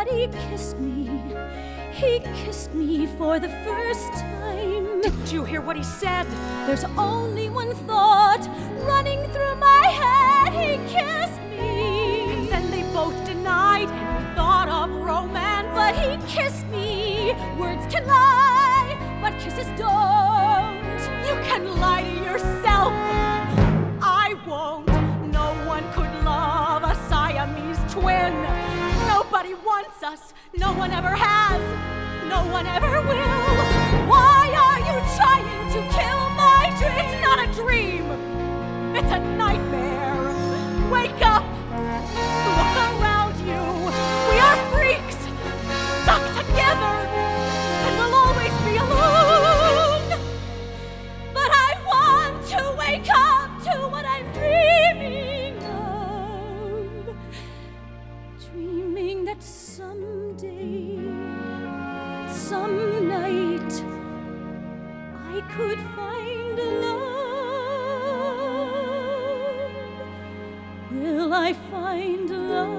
but he kissed me. He kissed me for the first time. Did you hear what he said? There's only one thought running through my head. He kissed me. And then they both denied any thought of romance. But he kissed me. Words can lie, but kisses don't. You can lie to yourself. I won't. No one could love a Siamese twin. Nobody wants us. No one ever has. No one ever will. Why are you trying to kill my dream? It's not a dream. It's a nightmare. Wake up. Look around you. We are freaks. Stuck together. And we'll always be alone. But I want to wake up to what I'm dreaming of. Dreaming that someday, some night, I could find love. Will I find love?